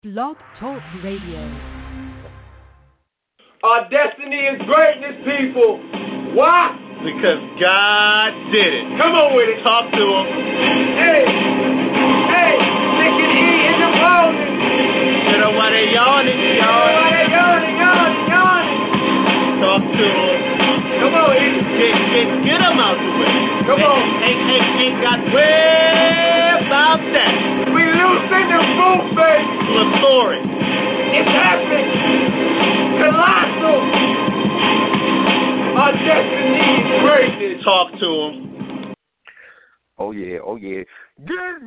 Blog Talk Radio. Our destiny is greatness, people. Why? Because God did it. Come on with it. Talk to him. Hey, Nick and E in the morning. You know why they yawning? Yawning. Talk to him. Come on, E. Get them out the way. Come on. Ain't got way about that. We loosen the boot, baby. Plethoric. It's happening. Colossal. Our destiny is greatness. Talk to him. Oh yeah. Good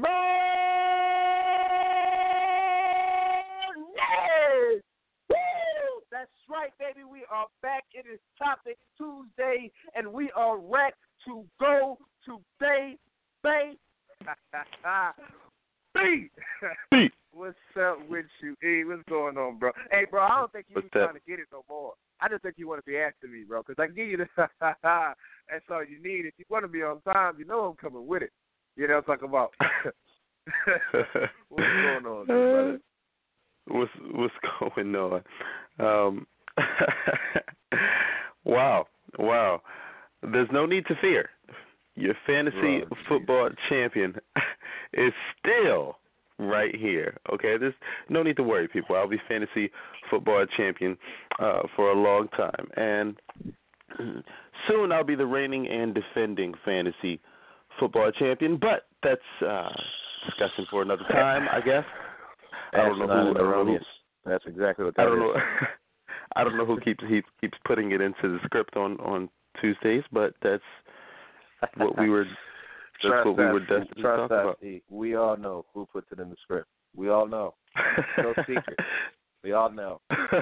morning! Woo! That's right, baby. We are back. It is Topic Tuesday, and we are ready to go to Bay. B. What's up with you, E? What's going on, bro? Hey, bro, I don't think you trying to get it no more. I just think you want to be asking me, bro, because I can give you the that's all you need. If you want to be on time, you know I'm coming with it. You know what I'm talking about? What's going on, brother? What's going on? Wow. There's no need to fear. Your fantasy football champion is still right here. Okay, there's no need to worry, people. I'll be fantasy football champion for a long time, and soon I'll be the reigning and defending fantasy football champion. But that's discussion for another time, I guess. That's erroneous. That's exactly what that is. I don't know who keeps putting it into the script on Tuesdays, but that's what we were. That's what we were destined to talk about. We all know who puts it in the script. We all know. No secret. We all know.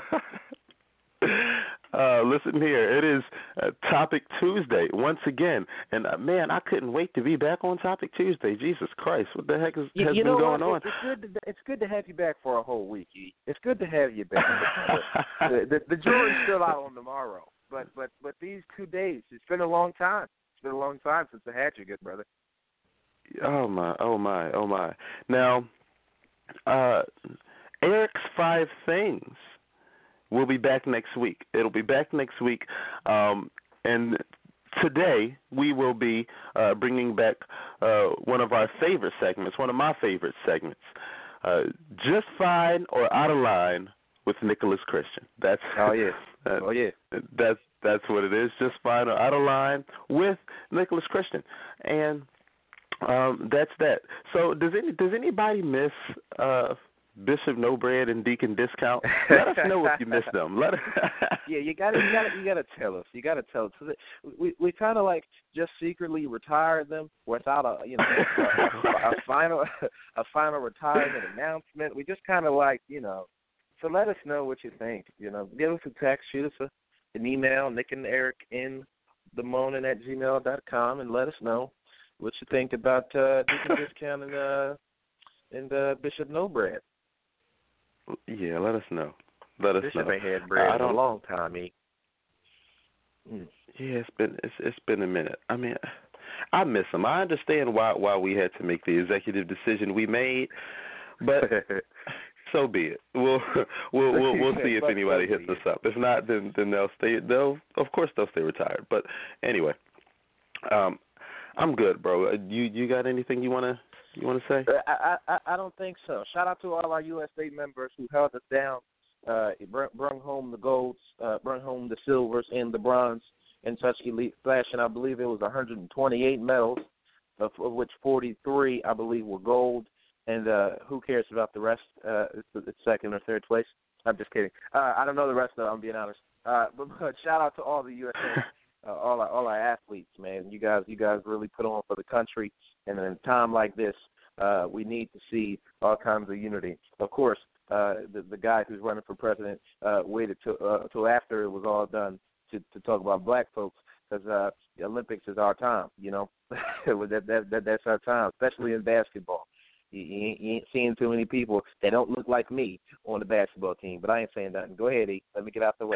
Listen here. It is Topic Tuesday once again, and man, I couldn't wait to be back on Topic Tuesday. Jesus Christ, what the heck has been going on? It's good to have you back for a whole week. E. It's good to have you back. the jury's still out on tomorrow, but these 2 days, it's been a long time. It's been a long time since I had you, good brother. Oh my. Now, Eric's 5 Things will be back next week. It'll be back next week, and today we will be bringing back one of my favorite segments, Just Fine or Out of Line with Nicholas Christian. That's That's what it is. Just Fine or Out of Line with Nicholas Christian, and that's that. So does anybody miss Bishop No Bread and Deacon Discount? Let us know if you miss them. Yeah, you gotta tell us. You gotta tell us. We kind of like just secretly retired them without a final retirement announcement. We just kind of like So let us know what you think. Give us a text, shoot us an email, Nick and Eric in the morning at gmail.com, and let us know what you think about Deacon Discount and Bishop No Bread. Yeah, let us know. Bishop ain't had bread in a long time, E. Yeah, it's been a minute. I mean, I miss him. I understand why we had to make the executive decision we made, but so be it. We'll see if anybody hits us up. If not, then they'll stay. Of course they'll stay retired. But anyway, I'm good, bro. You got anything you wanna say? I don't think so. Shout out to all our USA members who held us down. Brung home the golds, brung home the silvers and the bronze in such elite fashion. I believe it was 128 medals, of which 43 I believe were gold. And who cares about the rest? It's second or third place. I'm just kidding. I don't know the rest of it, I'm being honest. But shout out to all the USA, all our athletes, man. You guys really put on for the country. And in a time like this, we need to see all kinds of unity. Of course, the guy who's running for president waited till after it was all done to talk about black folks, because the Olympics is our time. That's our time, especially in basketball. You ain't seeing too many people that don't look like me on the basketball team, but I ain't saying nothing. Go ahead, E. Let me get out the way.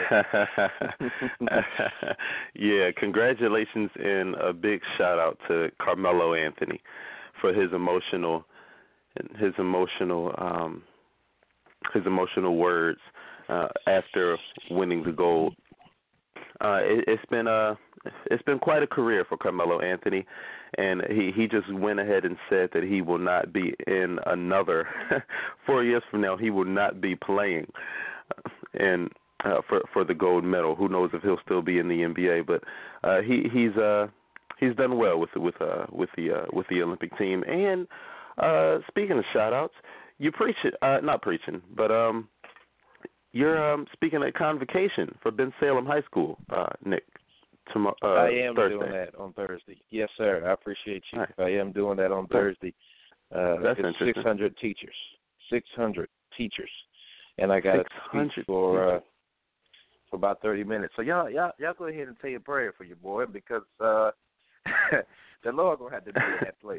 Yeah, congratulations and a big shout out to Carmelo Anthony for his emotional emotional words after winning the gold. It's been quite a career for Carmelo Anthony, and he just went ahead and said that he will not be in another 4 years from now. He will not be playing, and for the gold medal. Who knows if he'll still be in the NBA? But he's done well with the Olympic team. And speaking of shout outs, you not preaching, but you're speaking at Convocation for Ben Salem High School, Nick. I am Thursday. doing that on Thursday. Yes, sir. I appreciate you. Right. I am doing that on Thursday. That's it's interesting. 600 teachers. 600 teachers, and I got to speak for about 30 minutes. So y'all go ahead and say a prayer for your boy, because the Lord gonna have to be in that place.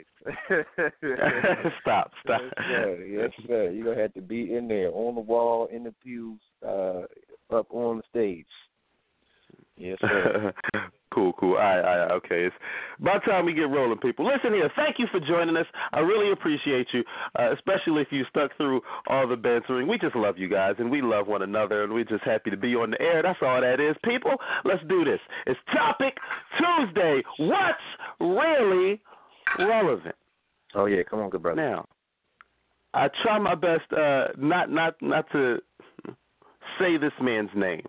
Stop. Yes, sir. You're gonna have to be in there, on the wall, in the pews, up on the stage. Yes, sir. Cool. All right. Okay. It's about time we get rolling, people. Listen here. Thank you for joining us. I really appreciate you, especially if you stuck through all the bantering. We just love you guys, and we love one another, and we're just happy to be on the air. That's all that is, people. Let's do this. It's Topic Tuesday. What's really relevant? Oh yeah, come on, good brother. Now, I try my best not to say this man's name.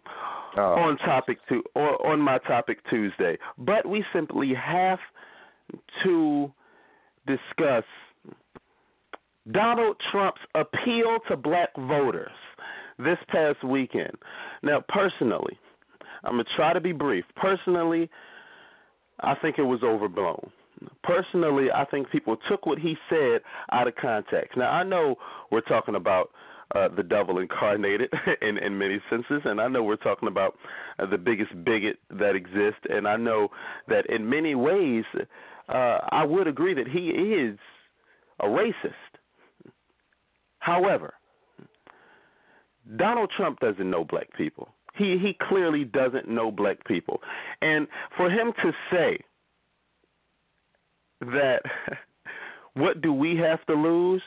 On my Topic Tuesday, but we simply have to discuss Donald Trump's appeal to black voters this past weekend. Now, personally, I'm going to try to be brief. Personally, I think it was overblown. Personally, I think people took what he said out of context. Now, I know we're talking about the devil incarnated in many senses, and I know we're talking about the biggest bigot that exists, and I know that in many ways I would agree that he is a racist. However, Donald Trump doesn't know black people. He clearly doesn't know black people. And for him to say that, what do we have to lose?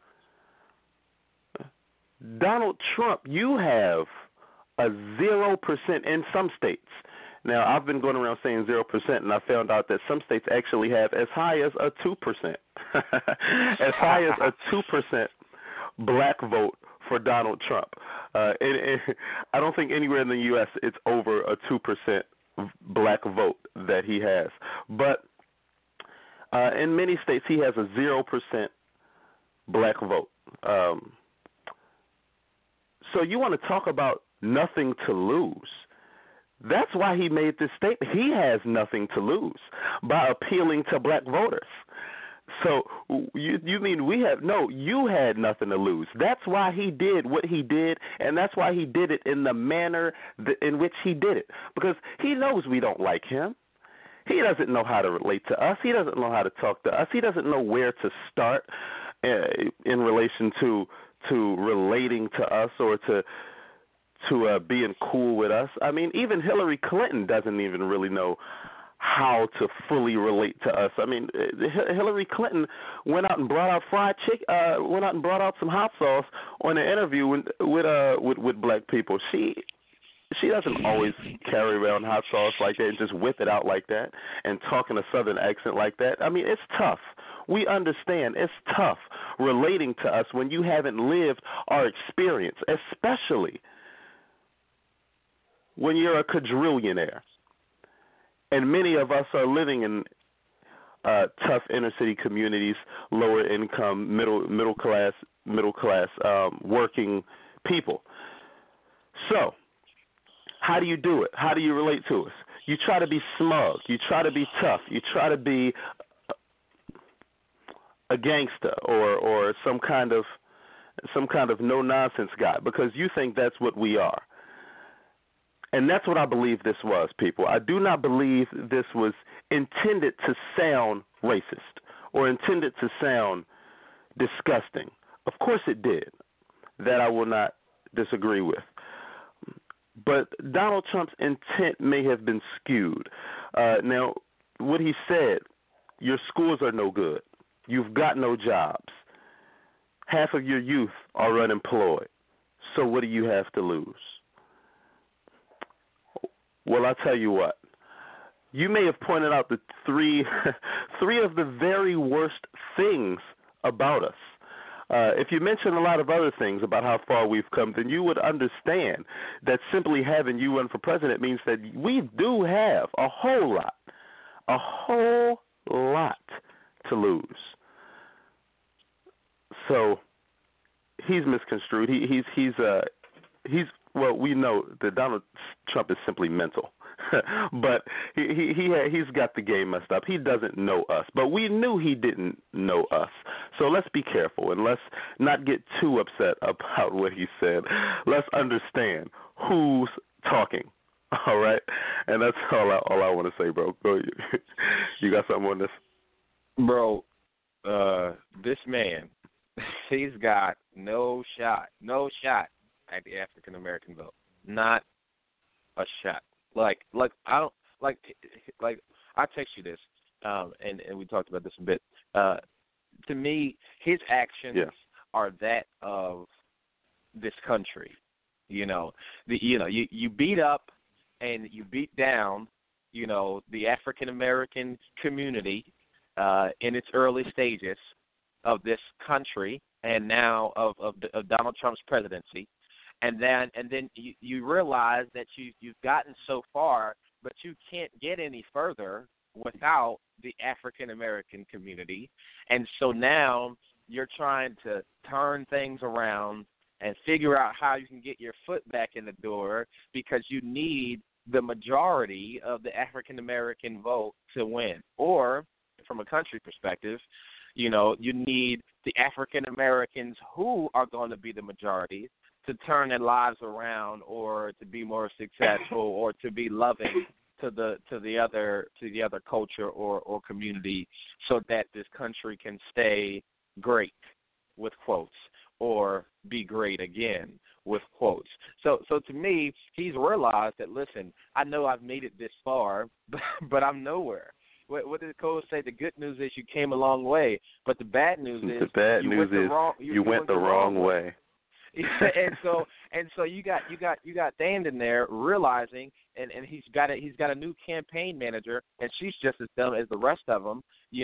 Donald Trump, you have a 0% in some states. Now, I've been going around saying 0%, and I found out that some states actually have as high as a 2%. As high as a 2% black vote for Donald Trump. And I don't think anywhere in the U.S. it's over a 2% black vote that he has. But in many states, he has a 0% black vote. So you want to talk about nothing to lose. That's why he made this statement. He has nothing to lose by appealing to black voters. So you mean we have – no, you had nothing to lose. That's why he did what he did, and that's why he did it in the manner in which he did it, because he knows we don't like him. He doesn't know how to relate to us. He doesn't know how to talk to us. He doesn't know where to start in relation to relating to us or to being cool with us. I mean, even Hillary Clinton doesn't even really know how to fully relate to us. I mean, Hillary Clinton went out and brought out went out and brought out some hot sauce on an interview with black people. She doesn't always carry around hot sauce like that and just whip it out like that and talk in a southern accent like that. I mean, it's tough. We understand it's tough relating to us when you haven't lived our experience, especially when you're a quadrillionaire. And many of us are living in tough inner city communities, lower income, middle class, working people. So, how do you do it? How do you relate to us? You try to be smug. You try to be tough. You try to be a gangster or some kind of no nonsense guy because you think that's what we are. And that's what I believe this was, people. I do not believe this was intended to sound racist or intended to sound disgusting. Of course it did. That I will not disagree with. But Donald Trump's intent may have been skewed. Now, what he said, your schools are no good. You've got no jobs. Half of your youth are unemployed. So what do you have to lose? Well, I'll tell you what. You may have pointed out the three of the very worst things about us. If you mention a lot of other things about how far we've come, then you would understand that simply having you run for president means that we do have a whole lot to lose. So he's misconstrued. Well, we know that Donald Trump is simply mental. But he's got the game messed up. He doesn't know us, but we knew he didn't know us. So let's be careful and let's not get too upset about what he said. Let's understand who's talking. All right, and that's all I want to say, bro. Go, you got something on this, bro? This man, he's got no shot at the African American vote. Not a shot. Like I don't like I text you this, and we talked about this a bit. To me, his actions are that of this country. You beat up and you beat down, the African American community in its early stages of this country, and now of Donald Trump's presidency. And then you realize that you've gotten so far, but you can't get any further without the African American community. And so now you're trying to turn things around and figure out how you can get your foot back in the door, because you need the majority of the African American vote to win. Or from a country perspective, you need the African Americans who are going to be the majority to turn their lives around, or to be more successful, or to be loving to the other culture or community, so that this country can stay great, with quotes, or be great again, with quotes. So to me, he's realized that, listen, I know I've made it this far, but I'm nowhere. What did the coach say? The good news is you came a long way, but the bad news is you went the wrong way. and so you got Dan there realizing, and he's got a new campaign manager, and she's just as dumb as the rest of them,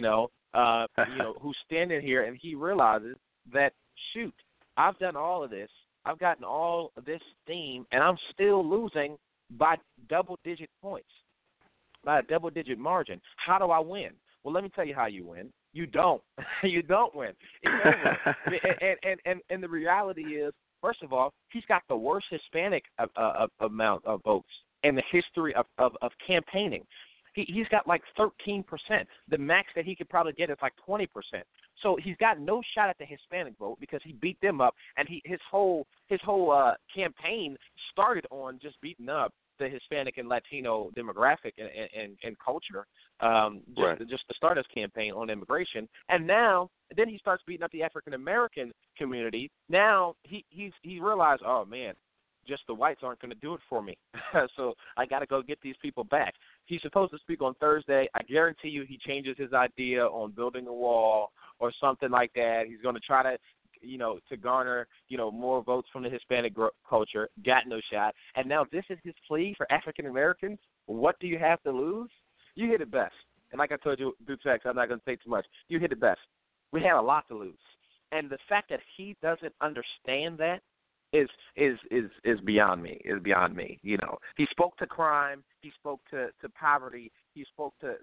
who's standing here, and he realizes that, shoot, I've done all of this, I've gotten all of this steam, and I'm still losing by double-digit points, by a double-digit margin. How do I win? Well, let me tell you how you win. You don't. You don't win. It's over. And the reality is, first of all, he's got the worst Hispanic amount of votes in the history of campaigning. He's got like 13%. The max that he could probably get is like 20%. So he's got no shot at the Hispanic vote because he beat them up, and his whole campaign started on just beating up the Hispanic and Latino demographic and culture, just to start his campaign on immigration. And now, then he starts beating up the African American community. Now he realized, oh man, just the whites aren't going to do it for me. So I got to go get these people back. He's supposed to speak on Thursday. I guarantee you he changes his idea on building a wall or something like that. He's going to try to garner, more votes from the Hispanic culture. Got no shot. And now this is his plea for African Americans. What do you have to lose? You hit it best. And like I told you through text, I'm not going to say too much. You hit it best. We had a lot to lose. And the fact that he doesn't understand that is beyond me. Is beyond me. He spoke to crime. He spoke to poverty. He spoke to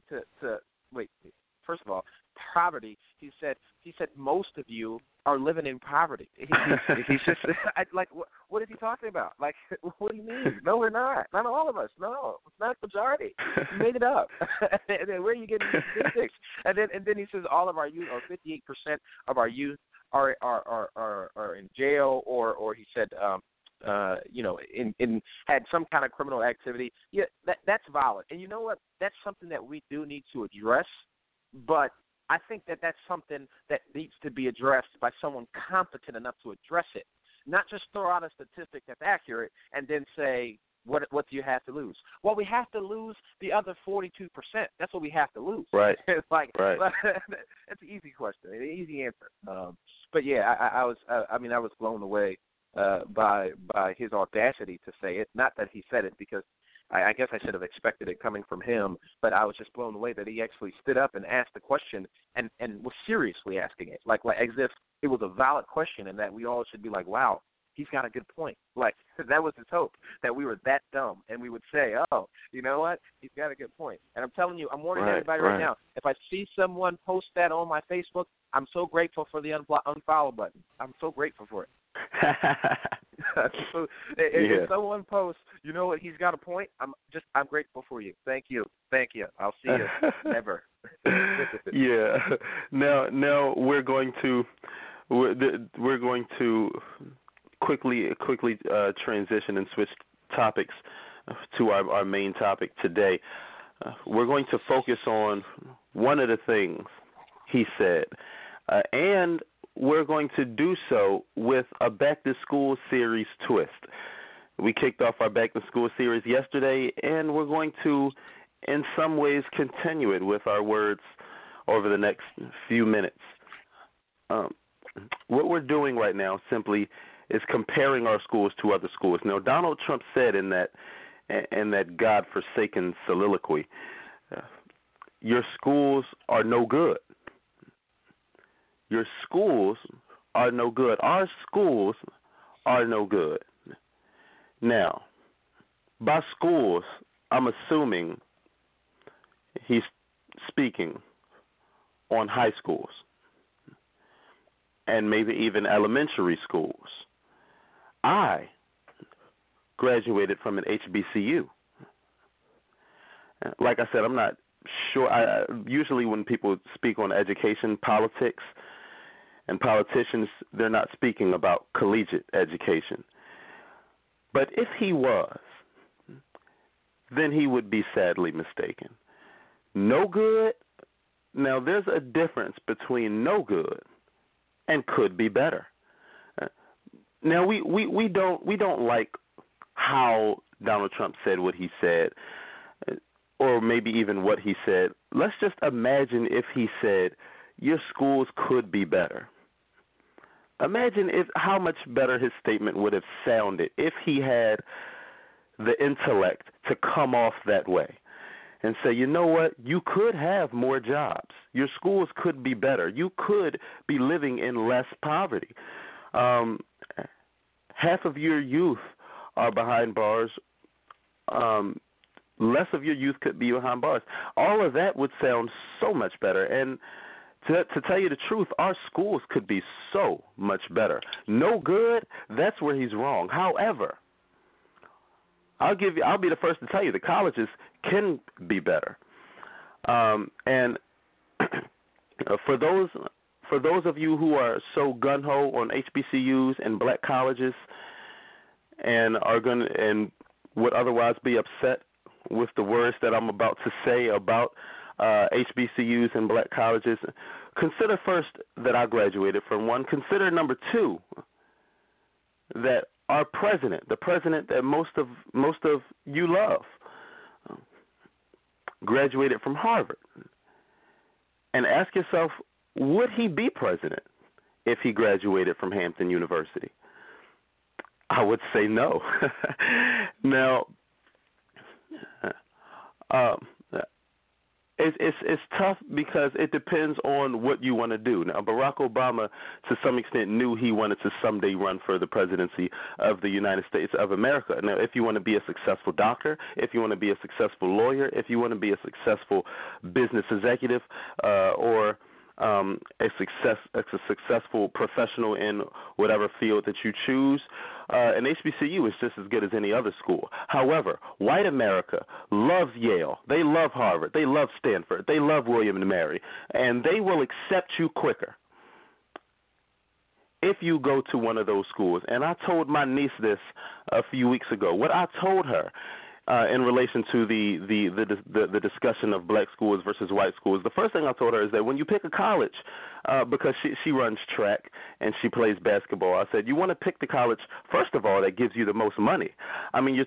first of all, poverty. He said most of you are living in poverty. He's just what is he talking about? Like, what do you mean? No, we're not. Not all of us. No, it's not the majority. You made it up. And then where are you getting these statistics? And then he says all of our youth, or 58% of our youth, are in jail, or he said in had some kind of criminal activity. Yeah, that's valid. And you know what? That's something that we do need to address. But I think that's something that needs to be addressed by someone competent enough to address it, not just throw out a statistic that's accurate and then say, what do you have to lose? Well, we have to lose the other 42%. That's what we have to lose. Right. It's like, right. That's an easy question, an easy answer. But yeah, I was blown away by his audacity to say it. Not that he said it, because I guess I should have expected it coming from him, but I was just blown away that he actually stood up and asked the question and was seriously asking it, like as if it was a valid question and that we all should be like, wow, he's got a good point. Like, that was his hope, that we were that dumb and we would say, oh, you know what, he's got a good point. And I'm telling you, I'm warning everybody right now, if I see someone post that on my Facebook, I'm so grateful for the unfollow button. I'm so grateful for it. If someone posts, you know what, he's got a point, I'm grateful for you. Thank you. I'll see you never. Yeah. Now we're going to quickly transition and switch topics to our main topic today. We're going to focus on one of the things he said, and we're going to do so with a back-to-school series twist. We kicked off our back-to-school series yesterday, and we're going to, in some ways, continue it with our words over the next few minutes. What we're doing right now simply is comparing our schools to other schools. Now, Donald Trump said in that God-forsaken soliloquy, your schools are no good. Your schools are no good. Our schools are no good. Now, by schools, I'm assuming he's speaking on high schools and maybe even elementary schools. I graduated from an HBCU. Like I said, I'm not sure. Usually when people speak on education, politics, and politicians, they're not speaking about collegiate education. But if he was, then he would be sadly mistaken. No good. Now, there's a difference between no good and could be better. Now, we don't like how Donald Trump said what he said, or maybe even what he said. Let's just imagine if he said, your schools could be better. Imagine how much better his statement would have sounded if he had the intellect to come off that way and say, you know what, you could have more jobs. Your schools could be better. You could be living in less poverty. Half of your youth are behind bars. Less of your youth could be behind bars. All of that would sound so much better. And to tell you the truth, our schools could be so much better. No good, that's where he's wrong. However, I'll be the first to tell you the colleges can be better. And for those of you who are so gung-ho on HBCUs and black colleges and would otherwise be upset with the words that I'm about to say about HBCUs and black colleges, consider first that I graduated from one. Consider number two, that our president, the president that most of you love, graduated from Harvard. And ask yourself, would he be president if he graduated from Hampton University? I would say no. Now, it's tough because it depends on what you want to do. Now, Barack Obama, to some extent, knew he wanted to someday run for the presidency of the United States of America. Now, if you want to be a successful doctor, if you want to be a successful lawyer, if you want to be a successful business executive, or a successful professional in whatever field that you choose, an HBCU is just as good as any other school. However, white America loves Yale. They love Harvard. They love Stanford. They love William and Mary. And they will accept you quicker if you go to one of those schools. And I told my niece this a few weeks ago. What I told her in relation to the discussion of black schools versus white schools, the first thing I told her is that when you pick a college, because she runs track and she plays basketball, I said, you want to pick the college, first of all, that gives you the most money. I mean,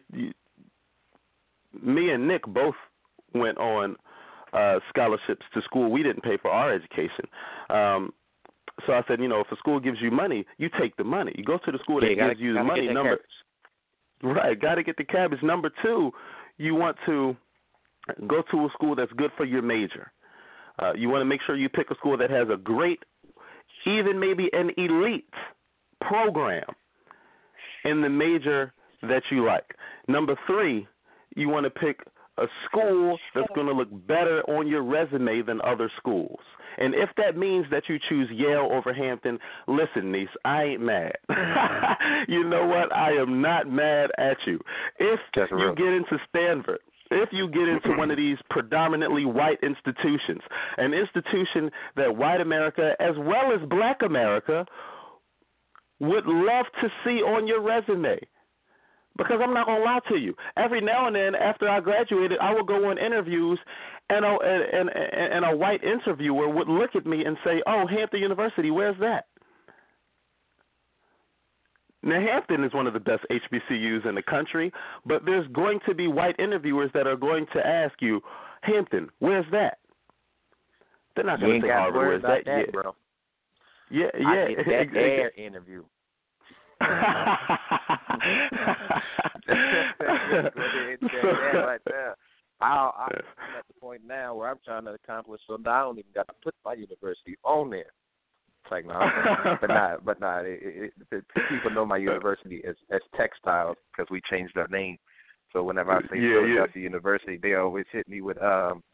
me and Nick both went on scholarships to school. We didn't pay for our education. So I said, if a school gives you money, you take the money. You go to the school that gives you the money. Right, got to get the cabbage. Number two, you want to go to a school that's good for your major. You want to make sure you pick a school that has a great, even maybe an elite program in the major that you like. Number three, you want to pick a school that's going to look better on your resume than other schools. And if that means that you choose Yale over Hampton, listen, niece, I ain't mad. You know what? I am not mad at you. If you get into Stanford, if you get into one of these predominantly white institutions, an institution that white America as well as black America would love to see on your resume. Because I'm not going to lie to you. Every now and then after I graduated, I would go on interviews, and a white interviewer would look at me and say, oh, Hampton University, where's that? Now, Hampton is one of the best HBCUs in the country, but there's going to be white interviewers that are going to ask you, Hampton, where's that? They're not going to say Harvard, where's that? Yeah, bro. Yeah. I get that air interview. I'm at the point now where I'm trying to accomplish something I don't even got to put my university on there. It's like, no, but people know my university as Textiles because we changed our name. So whenever I say Philadelphia University, they always hit me with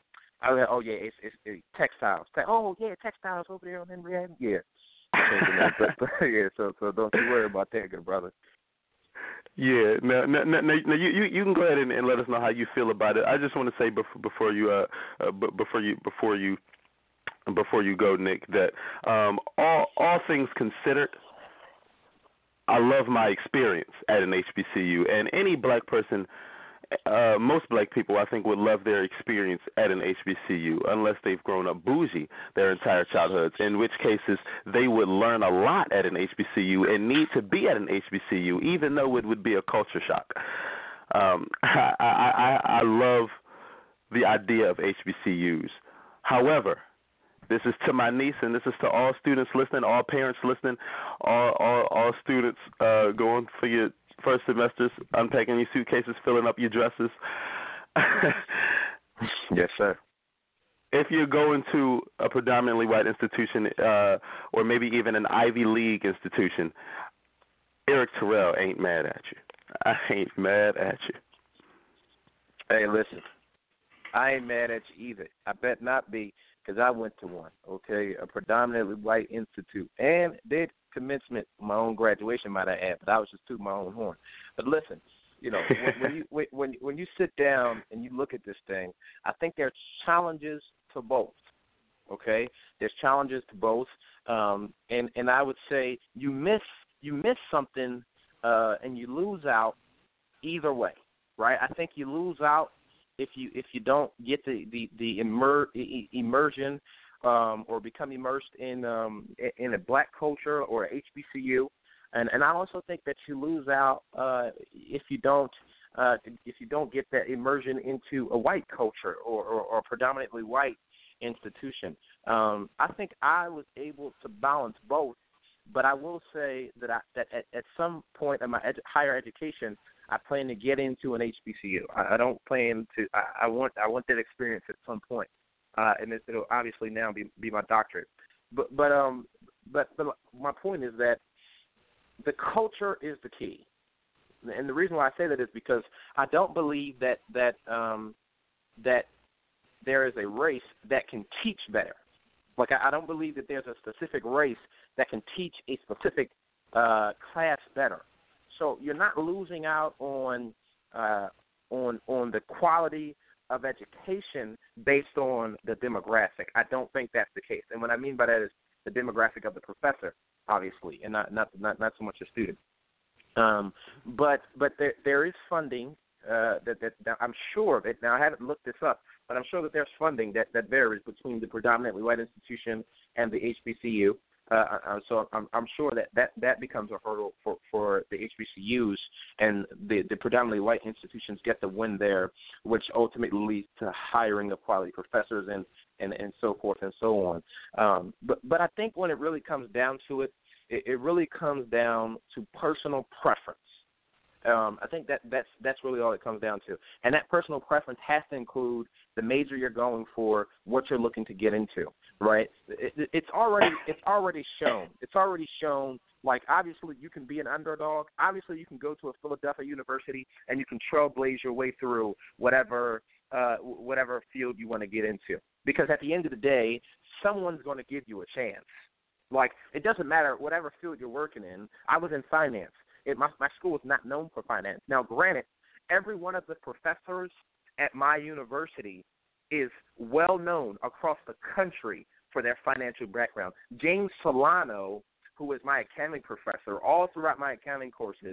it's Textiles. Oh yeah, Textiles over there on Henry Avenue. Yeah. So don't you worry about that, good brother. Yeah, now you can go ahead and let us know how you feel about it. I just want to say before you go, Nick, that all things considered, I love my experience at an HBCU, and any black person. Most black people, I think, would love their experience at an HBCU unless they've grown up bougie their entire childhoods, in which cases they would learn a lot at an HBCU and need to be at an HBCU, even though it would be a culture shock. I love the idea of HBCUs. However, this is to my niece, and this is to all students listening, all parents listening, all students going for your first semesters, unpacking your suitcases, filling up your dresses. Yes, sir. If you're going to a predominantly white institution or maybe even an Ivy League institution, Eric Terrell ain't mad at you. I ain't mad at you. Hey, listen, I ain't mad at you either. I bet not be, because I went to one, okay, a predominantly white institute, and did commencement, my own graduation, might I add, but I was just tooting my own horn. But listen, when you sit down and you look at this thing, I think there are challenges to both. Okay, there's challenges to both, and I would say you miss something and you lose out either way, right? I think you lose out if you don't get the immersion. Or become immersed in a black culture or a HBCU, and I also think that you lose out if you don't get that immersion into a white culture or predominantly white institution. I think I was able to balance both, but I will say that at some point in my higher education, I plan to get into an HBCU. I don't plan to. I want that experience at some point. And it'll obviously now be my doctorate, but my point is that the culture is the key, and the reason why I say that is because I don't believe that there is a race that can teach better. Like I don't believe that there's a specific race that can teach a specific class better. So you're not losing out on the quality of education based on the demographic. I don't think that's the case. And what I mean by that is the demographic of the professor, obviously, and not so much the student. But there is funding that I'm sure of it. Now, I haven't looked this up, but I'm sure that there's funding that varies between the predominantly white institution and the HBCU. So I'm sure that becomes a hurdle for the HBCUs, and the predominantly white institutions get the win there, which ultimately leads to hiring of quality professors and so forth and so on. But I think when it really comes down to it, it really comes down to personal preference. I think that's really all it comes down to. And that personal preference has to include the major you're going for, what you're looking to get into, right? It's already shown. It's already shown, like, obviously you can be an underdog. Obviously you can go to a Philadelphia university and you can trailblaze your way through whatever field you want to get into. Because at the end of the day, someone's going to give you a chance. Like, it doesn't matter whatever field you're working in. I was in finance. My school is not known for finance. Now, granted, every one of the professors at my university is well known across the country for their financial background. James Solano, who is my accounting professor all throughout my accounting courses,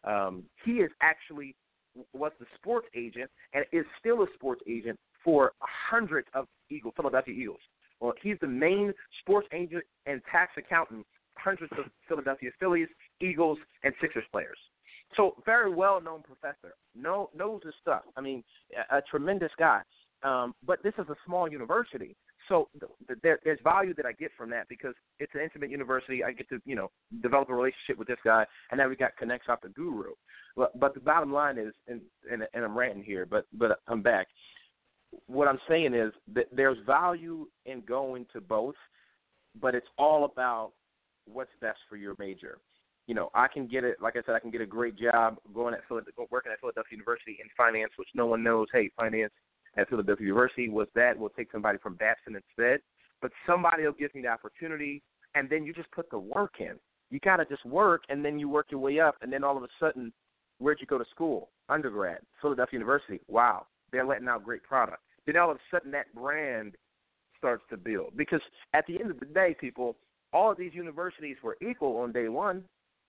he is actually was the sports agent and is still a sports agent for hundreds of Philadelphia Eagles. Well, he's the main sports agent and tax accountant, hundreds of Philadelphia Phillies, Eagles, and Sixers players. So very well-known professor, knows his stuff. I mean, a tremendous guy. But this is a small university, so there's value that I get from that because it's an intimate university. I get to, develop a relationship with this guy, and then we got connects off the guru. But the bottom line is, and I'm ranting here, but I'm back. What I'm saying is that there's value in going to both, but it's all about what's best for your major. I can get it. Like I said, I can get a great job working at Philadelphia University in finance, which no one knows. Hey, finance at Philadelphia University was that. We'll take somebody from Babson instead. But somebody will give me the opportunity, and then you just put the work in. You got to just work, and then you work your way up, and then all of a sudden, where'd you go to school? Undergrad, Philadelphia University. Wow, they're letting out great product. Then all of a sudden, that brand starts to build. Because at the end of the day, people, all of these universities were equal on day one.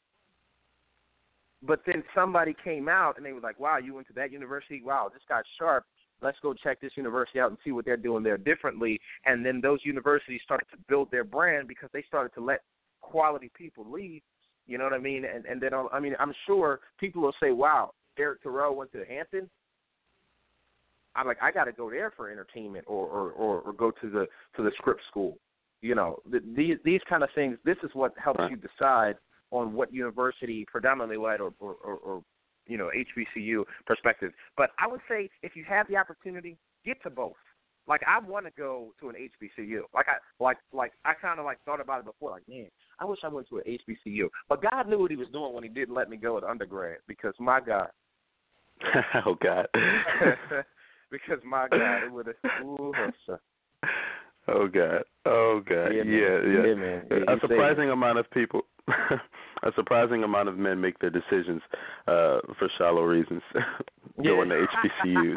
But then somebody came out and they were like, wow, you went to that university? Wow, this guy's sharp. Let's go check this university out and see what they're doing there differently. And then those universities started to build their brand because they started to let quality people lead. You know what I mean? And then, I'm sure people will say, wow, Eric Terrell went to Hampton. I'm like, I got to go there for entertainment or go to the Scripps School. These kind of things, this is what helps you decide on what university predominantly led or HBCU perspective. But I would say if you have the opportunity, get to both. Like, I want to go to an HBCU. I kind of thought about it before. Like, man, I wish I went to an HBCU. But God knew what He was doing when He didn't let me go to undergrad. Because my God. Oh God. Because my God, it would have. Oh God. Yeah, man. A surprising amount of people. A surprisring amount of men make their decisions for shallow reasons going to HBCUs.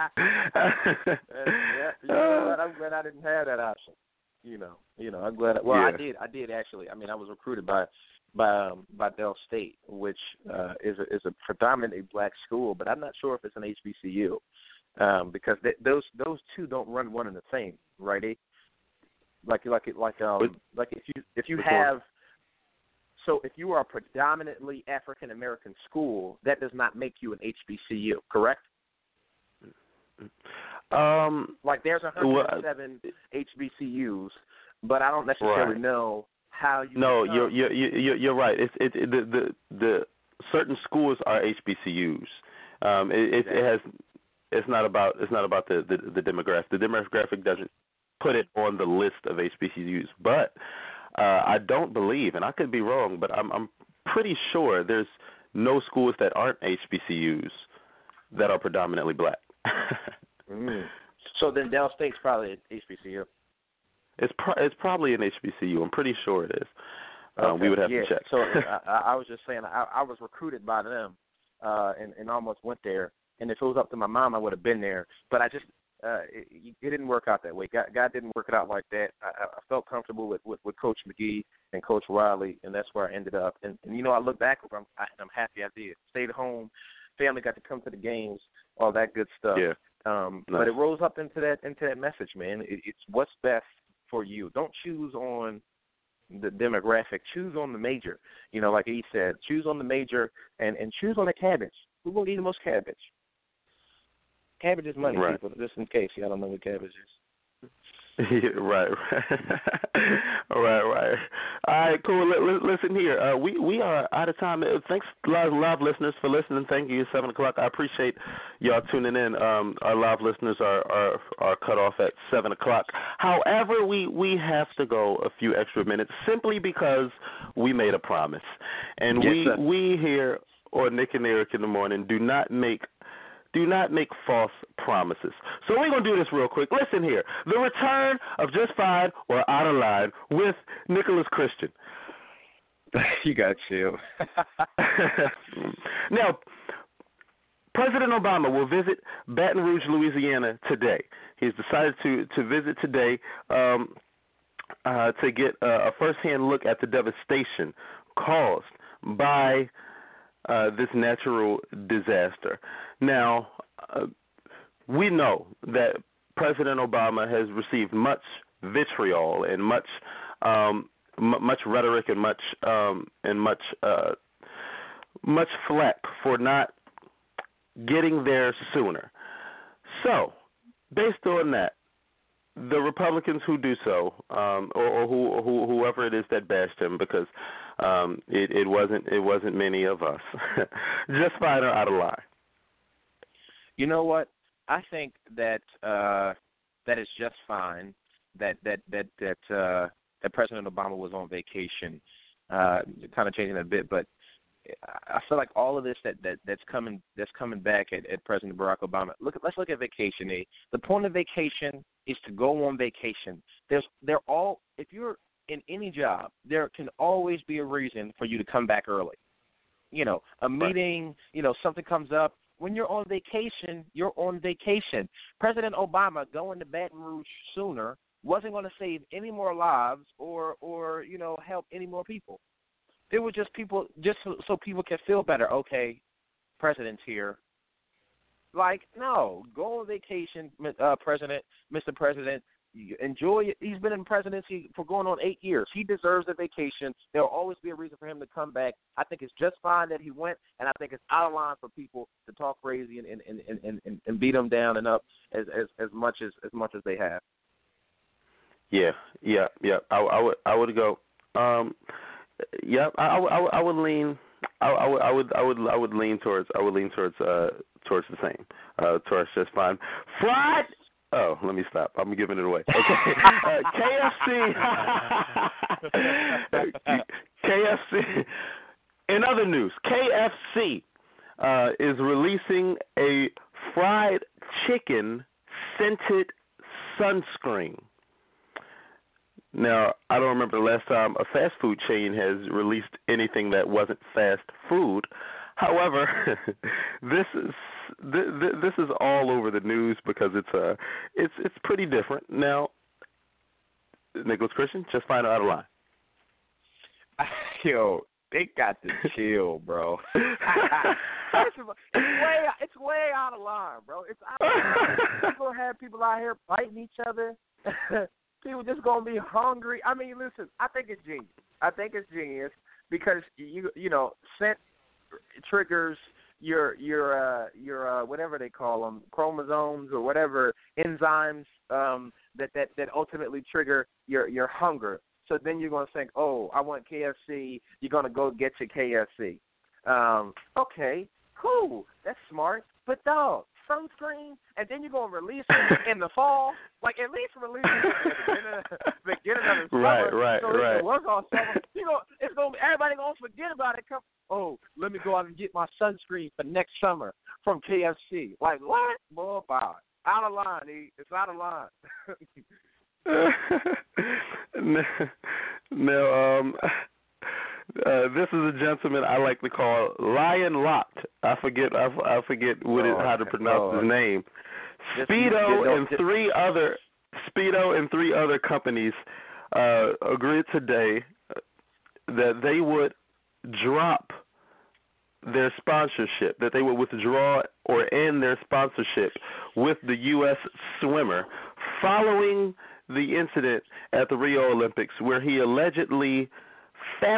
I'm glad I didn't have that option. I'm glad. I did actually. I mean, I was recruited by Dell State, which is a predominantly black school, but I'm not sure if it's an HBCU because those two don't run one and the same, right? If you have. So if you are a predominantly African-American school, that does not make you an HBCU, correct? There's 107 HBCUs, but I don't necessarily know how you. No, you're right. The certain schools are HBCUs. It's not about the demographic. The demographic doesn't put it on the list of HBCUs, but. I don't believe, and I could be wrong, but I'm pretty sure there's no schools that aren't HBCUs that are predominantly black. So then Dell State's probably an HBCU. It's probably an HBCU. I'm pretty sure it is. Okay. We would have to check. So I was just saying I was recruited by them and almost went there. And if it was up to my mom, I would have been there. But I just it didn't work out that way. God didn't work it out like that. I felt comfortable with Coach McGee and Coach Riley, and that's where I ended up. And I look back, I'm happy I did. Stayed home, family got to come to the games, all that good stuff. Yeah. Nice. But it rolls up into that message, man. It's what's best for you. Don't choose on the demographic. Choose on the major. Like he said, choose on the major and choose on the cabbage. Who will eat the most cabbage? Cabbage is money, right. people, just in case y'all don't know what cabbage is. Yeah, right. Right. All right, cool. Listen here. We are out of time. Thanks, live listeners, for listening. Thank you. 7 o'clock. I appreciate y'all tuning in. Our live listeners are cut off at 7 o'clock. However, we have to go a few extra minutes simply because we made a promise, and yes, we here on Nick and Eric in the Morning do not make false promises. So we're going to do this real quick. Listen here. The return of Just Fine or Out of Line with Nicholas Christian. You got to chill. Now, President Obama will visit Baton Rouge, Louisiana today. He's decided to visit today to get a first-hand look at the devastation caused by this natural disaster. Now, we know that President Obama has received much vitriol and much rhetoric and much flack for not getting there sooner. So, based on that, the Republicans who do so, or whoever it is that bashed him, because it wasn't many of us, Just Fine or Out of Line. You know what? I think that that is just fine. That President Obama was on vacation. Kind of changing a bit, but I feel like all of this that's coming back at President Barack Obama. Let's look at vacation. The point of vacation is to go on vacation. If you're in any job, there can always be a reason for you to come back early. You know, a meeting, something comes up. When you're on vacation, you're on vacation. President Obama going to Baton Rouge sooner wasn't going to save any more lives or help any more people. It was just so people can feel better. Okay, President's here. Like, no, go on vacation, Mr. President. Enjoy it. He's been in presidency for going on 8 years. He deserves a vacation. There will always be a reason for him to come back. I think it's just fine that he went, and I think it's out of line for people to talk crazy and beat him down and up as much as they have. Yeah. I would go. Yeah, I would lean. I would lean towards the same. Towards Just Fine. Fried. Oh, let me stop. I'm giving it away. Okay. KFC. In other news, KFC is releasing a fried chicken scented sunscreen. Now, I don't remember the last time a fast food chain has released anything that wasn't fast food. However, this is all over the news because it's pretty different. Now, Nicholas Christian, Just Fine or Out of Line. Yo, they got to chill, bro. First of all, it's way out of line, bro. It's out of line. You're gonna have people out here fighting each other. People just gonna be hungry. I mean, listen, I think it's genius because scent triggers your whatever they call them, chromosomes or whatever enzymes that ultimately trigger your hunger. So then you're gonna think, oh, I want KFC. You're gonna go get your KFC. Okay, cool, that's smart. But dog, sunscreen, and then you're gonna release it in the fall. Like, at least release it at the beginning of the summer. Right. So it can work all summer. Everybody gonna forget about it. Oh, let me go out and get my sunscreen for next summer from KFC. Like, what? Boy, bye. Out of line, E. It's out of line. Now, this is a gentleman I like to call Lion Locked. I forget how to pronounce his name. Speedo and three other companies agreed today that they would drop their sponsorship, that they would withdraw or end their sponsorship with the U.S. swimmer following the incident at the Rio Olympics where he allegedly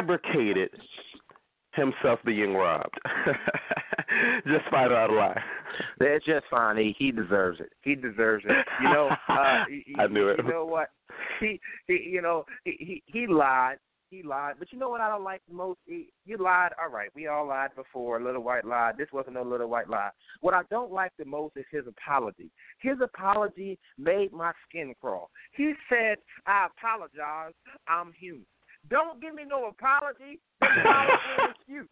fabricated himself being robbed. Just Fine or Out of Line. That's just fine. He deserves it. He deserves it. You know, I knew it. You know what? He lied. He lied. But you know what I don't like the most? You lied. All right, we all lied before. Little White lied. This wasn't no Little White lie. What I don't like the most is his apology. His apology made my skin crawl. He said, I apologize. I'm human. Don't give me no apology. Apology an excuse.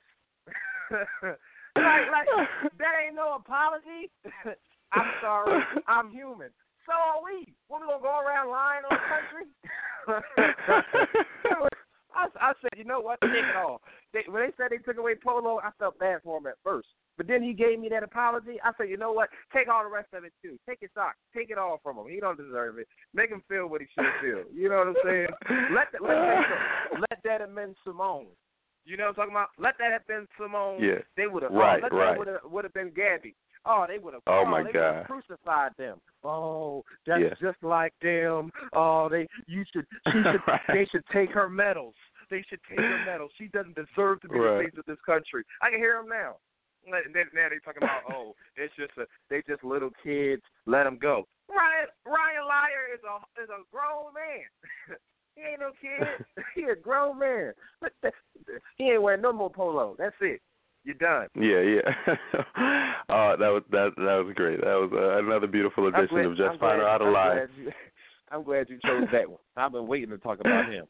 like that ain't no apology. I'm sorry. I'm human. So are we. What, we going to go around lying on the country? I said, you know what? Take it all. When they said they took away Polo, I felt bad for him at first. But then he gave me that apology. I said, you know what? Take all the rest of it, too. Take his socks. Take it all from him. He don't deserve it. Make him feel what he should feel. You know what I'm saying? Let that have been Simone. You know what I'm talking about? Let that have been Simone. Yeah. They would have. Right. Would have been Gabby. Oh, they would have. Oh my they God. would have crucified them. Oh, that's just like them. Oh, they should take her medals. They should take her medals. She doesn't deserve to be the face of this country. I can hear them now. Now they talking about, they just little kids. Let them go. Ryan Lyer is a grown man. He ain't no kid. He a grown man. He ain't wearing no more polo. That's it. You're done. Yeah. That was great. That was another beautiful edition of Just Find Out a Lie. I'm glad you chose that one. I've been waiting to talk about him.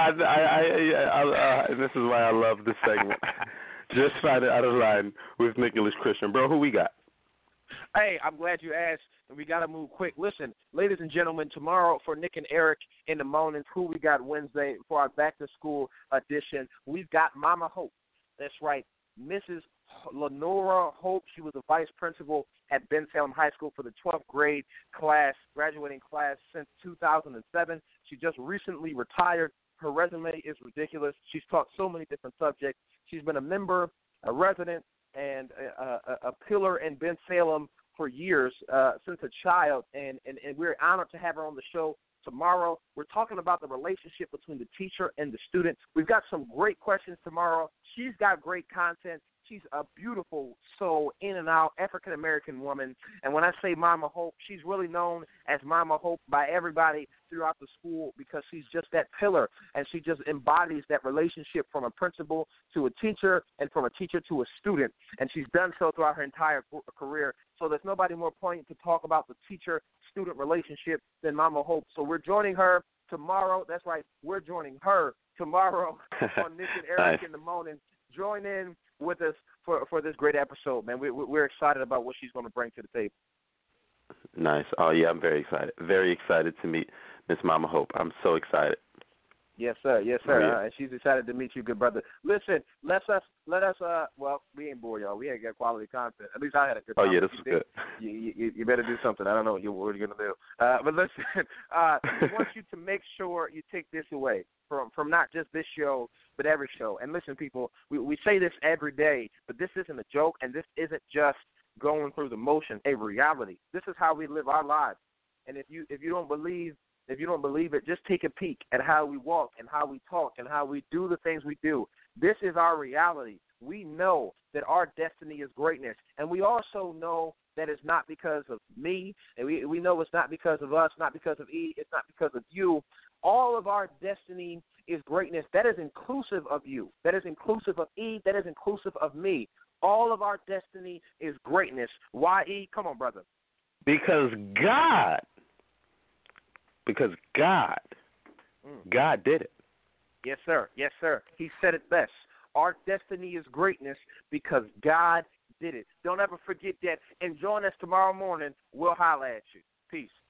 This is why I love this segment. Just Find It Out of Line with Nicholas Christian. Bro, who we got? Hey, I'm glad you asked. We got to move quick. Listen, ladies and gentlemen, tomorrow for Nick and Eric in the mornings, who we got Wednesday for our back-to-school edition, we've got Mama Hope. That's right, Mrs. Lenora Hope. She was a vice principal at Ben Salem High School for the 12th grade class, graduating class since 2007. She just recently retired. Her resume is ridiculous. She's taught so many different subjects. She's been a member, a resident, and a pillar in Ben Salem for years, since a child, and we're honored to have her on the show tomorrow. We're talking about the relationship between the teacher and the student. We've got some great questions tomorrow. She's got great content. She's a beautiful soul, in and out, African-American woman. And when I say Mama Hope, she's really known as Mama Hope by everybody throughout the school because she's just that pillar, and she just embodies that relationship from a principal to a teacher and from a teacher to a student. And she's done so throughout her entire career. So there's nobody more poignant to talk about the teacher-student relationship than Mama Hope. So we're joining her tomorrow. That's right, we're joining her tomorrow on Nick and Eric in the morning. Join in with us for this great episode, man. We're excited about what she's going to bring to the table. Nice. Oh, yeah, I'm very excited. Very excited to meet Miss Mama Hope. I'm so excited. Yes, sir. Yes, sir. Oh, yeah. And she's excited to meet you, good brother. Listen, let us. Well, we ain't bored, y'all. We ain't got quality content. At least I had a good time. Oh, yeah, this was good. You better do something. I don't know what you're going to do. But listen, we want you to make sure you take this away from not just this show, but every show. And listen, people, we say this every day, but this isn't a joke, and this isn't just going through the motion, a reality. This is how we live our lives. And if you don't believe it, just take a peek at how we walk and how we talk and how we do the things we do. This is our reality. We know that our destiny is greatness, and we also know that it's not because of me, and we know it's not because of us, not because of E, it's not because of you. All of our destiny is greatness. That is inclusive of you. That is inclusive of E. That is inclusive of me. All of our destiny is greatness. Why, E? Come on, brother. Because God did it. Yes, sir. Yes, sir. He said it best. Our destiny is greatness because God did it. Don't ever forget that. And join us tomorrow morning. We'll holler at you. Peace.